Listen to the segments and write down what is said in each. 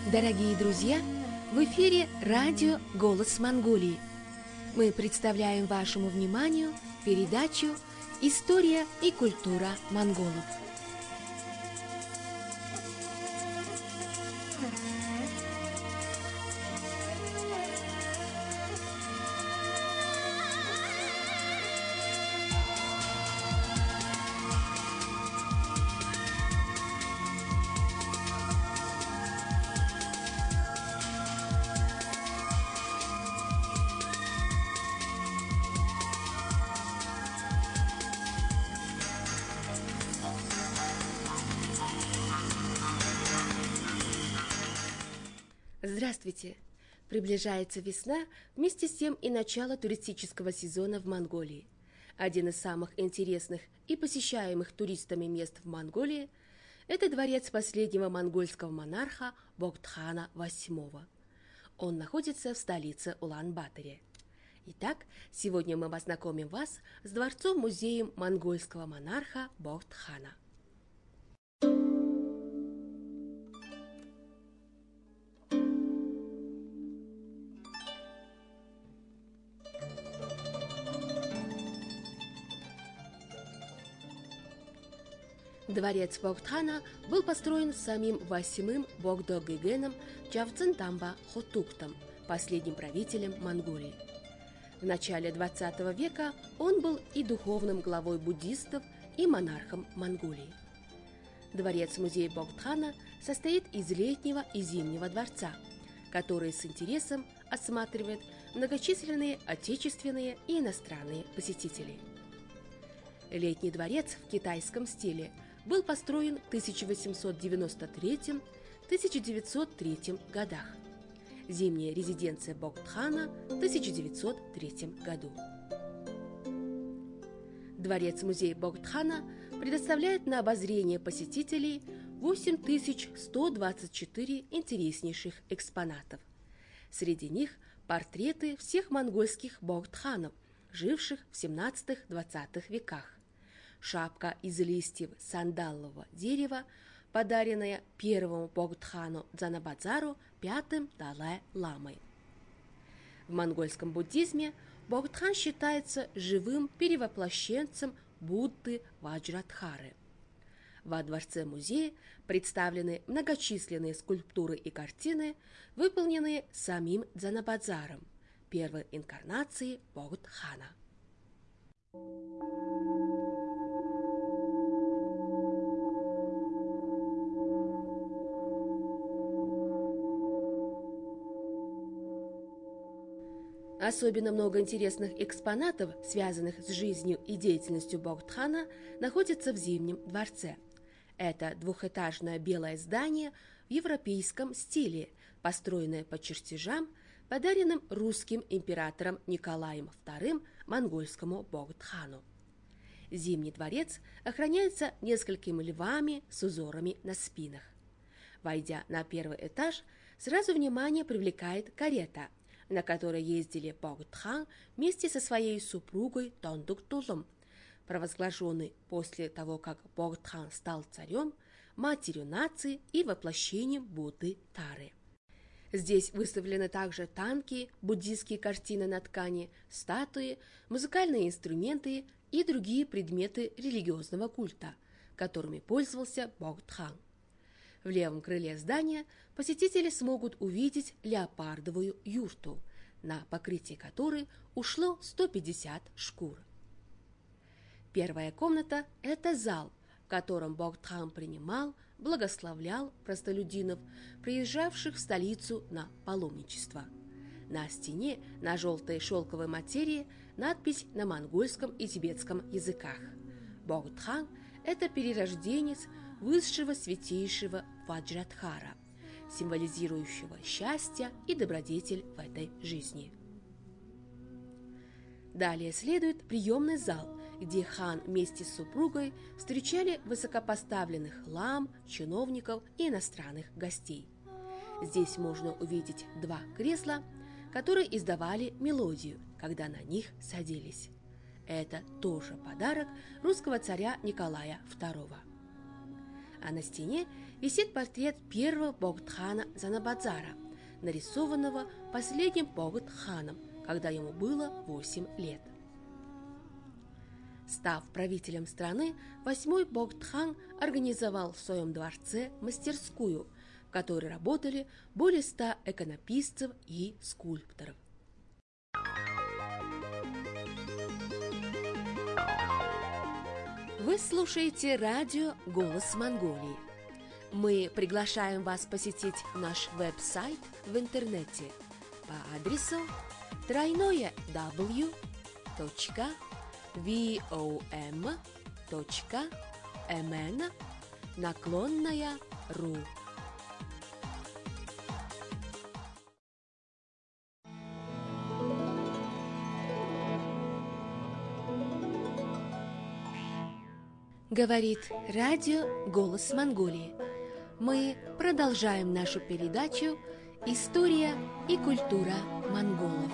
Дорогие друзья, в эфире радио «Голос Монголии». Мы представляем вашему вниманию передачу «История и культура монголов». Здравствуйте! Приближается весна, вместе с тем и начало туристического сезона в Монголии. Один из самых интересных и посещаемых туристами мест в Монголии – это дворец последнего монгольского монарха Богтхана VIII. Он находится в столице Улан-Баторе. Итак, сегодня мы познакомим вас с дворцом-музеем монгольского монарха Богтхана. Дворец Богтхана был построен самим восьмым Богдо-Гыгеном Чавцентамба Хотуктом, последним правителем Монголии. В начале XX века он был и духовным главой буддистов, и монархом Монголии. Дворец-музей Богтхана состоит из летнего и зимнего дворца, которые с интересом осматривают многочисленные отечественные и иностранные посетители. Летний дворец в китайском стиле был построен в 1893-1903 годах. Зимняя резиденция Богтхана в 1903 году. Дворец-музей Богтхана предоставляет на обозрение посетителей 8124 интереснейших экспонатов. Среди них портреты всех монгольских Богтханов, живших в 17-20 веках. Шапка из листьев сандалового дерева, подаренная первому Богтхану Дзанабадзару пятым Далай-ламой. В монгольском буддизме Богтхан считается живым перевоплощенцем Будды Ваджрадхары. Во дворце-музее представлены многочисленные скульптуры и картины, выполненные самим Дзанабадзаром, первой инкарнацией Богтхана. Особенно много интересных экспонатов, связанных с жизнью и деятельностью Богтхана, находится в Зимнем дворце. Это двухэтажное белое здание в европейском стиле, построенное по чертежам, подаренным русским императором Николаем II монгольскому Богтхану. Зимний дворец охраняется несколькими львами с узорами на спинах. Войдя на первый этаж, сразу внимание привлекает карета, на которой ездили Богтхан вместе со своей супругой Тондуктулом, провозглашенный после того, как Богтхан стал царем, матерью нации и воплощением Будды Тары. Здесь выставлены также танки, буддийские картины на ткани, статуи, музыкальные инструменты и другие предметы религиозного культа, которыми пользовался Богтхан. В левом крыле здания посетители смогут увидеть леопардовую юрту, на покрытие которой ушло 150 шкур. Первая комната – это зал, в котором Богтхан принимал, благословлял простолюдинов, приезжавших в столицу на паломничество. На стене на желтой шелковой материи надпись на монгольском и тибетском языках. Богтхан – это перерожденец высшего святейшего Ваджрадхара, символизирующего счастье и добродетель в этой жизни. Далее следует приемный зал, где хан вместе с супругой встречали высокопоставленных лам, чиновников и иностранных гостей. Здесь можно увидеть два кресла, которые издавали мелодию, когда на них садились. Это тоже подарок русского царя Николая II. А на стене висит портрет первого Богдхана Занабадзара, нарисованного последним Богдханом, когда ему было 8 лет. Став правителем страны, 8-й Богдхан организовал в своем дворце мастерскую, в которой работали более 100 иконописцев и скульпторов. Вы слушаете радио «Голос Монголии». Мы приглашаем вас посетить наш веб-сайт в интернете по адресу www.vom.mn/ru. Говорит радио «Голос Монголии». Мы продолжаем нашу передачу «История и культура монголов».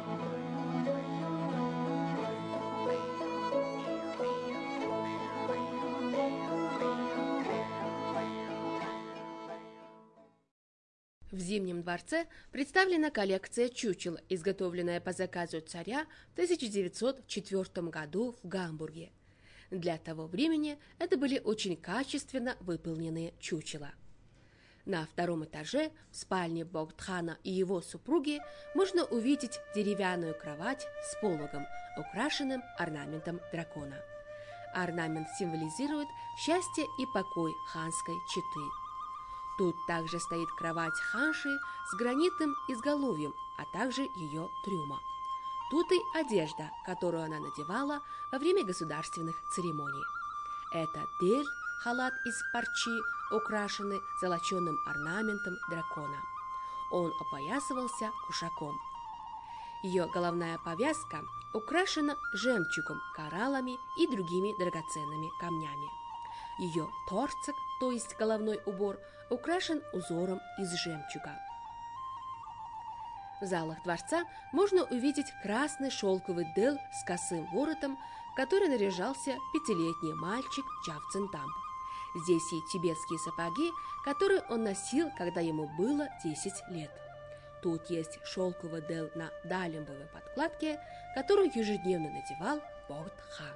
В Зимнем дворце представлена коллекция чучел, изготовленная по заказу царя в 1904 году в Гамбурге. Для того времени это были очень качественно выполненные чучела. На втором этаже, в спальне Богдхана и его супруги, можно увидеть деревянную кровать с пологом, украшенным орнаментом дракона. Орнамент символизирует счастье и покой ханской четы. Тут также стоит кровать ханши с гранитным изголовьем, а также ее трюма. Тут и одежда, которую она надевала во время государственных церемоний. Это дель, халат из парчи, украшенный золоченым орнаментом дракона. Он опоясывался кушаком. Ее головная повязка украшена жемчугом, кораллами и другими драгоценными камнями. Ее торцик, то есть головной убор, украшен узором из жемчуга. В залах дворца можно увидеть красный шелковый дел с косым воротом, в который наряжался 5-летний мальчик Чав Цинтамп. Здесь и тибетские сапоги, которые он носил, когда ему было 10 лет. Тут есть шелковый дел на далимбовой подкладке, которую ежедневно надевал Богдхан.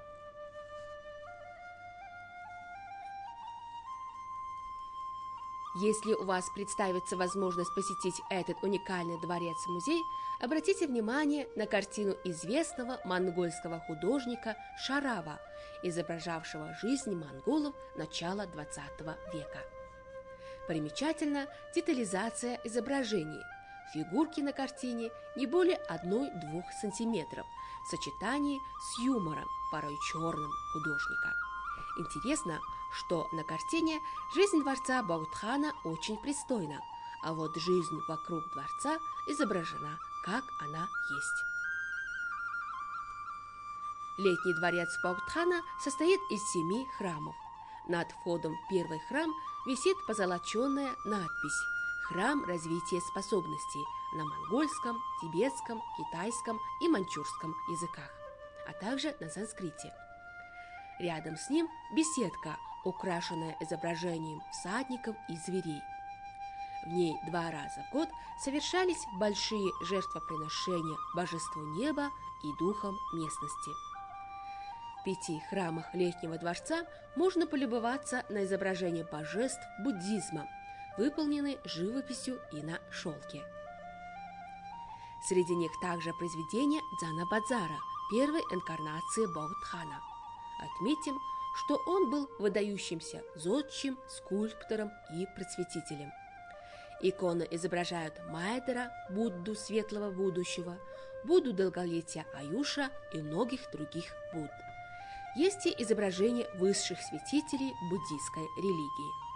Если у вас представится возможность посетить этот уникальный дворец-музей, обратите внимание на картину известного монгольского художника Шарава, изображавшего жизнь монголов начала XX века. Примечательна детализация изображений. Фигурки на картине не более 1-2 сантиметров в сочетании с юмором, порой черным, художника. Интересно, что на картине жизнь дворца Богдхана очень пристойна, а вот жизнь вокруг дворца изображена, как она есть. Летний дворец Богдхана состоит из 7 храмов. Над входом в первый храм висит позолоченная надпись «Храм развития способностей» на монгольском, тибетском, китайском и маньчжурском языках, а также на санскрите. Рядом с ним беседка, украшенная изображением всадников и зверей. В ней 2 раза в год совершались большие жертвоприношения божеству неба и духам местности. В 5 храмах Летнего дворца можно полюбоваться на изображения божеств буддизма, выполненные живописью и на шелке. Среди них также произведения Занабадзара, первой инкарнации Богдхана. Отметим, что он был выдающимся зодчим, скульптором и просветителем. Иконы изображают Майдера, Будду светлого будущего, Будду долголетия Аюша и многих других Будд. Есть и изображения высших святителей буддийской религии.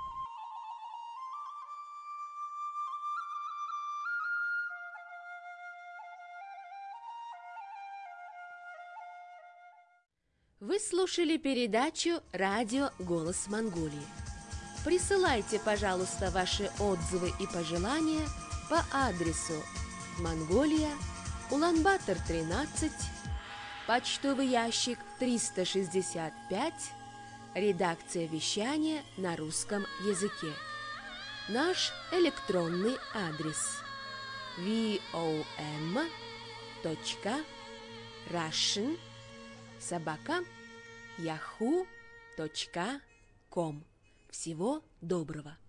Вы слушали передачу «Радио Голос Монголии». Присылайте, пожалуйста, ваши отзывы и пожелания по адресу Монголия, Улан-Батор, 13, почтовый ящик 365, редакция вещания на русском языке. Наш электронный адрес vom.russian@yahoo.com. Всего доброго!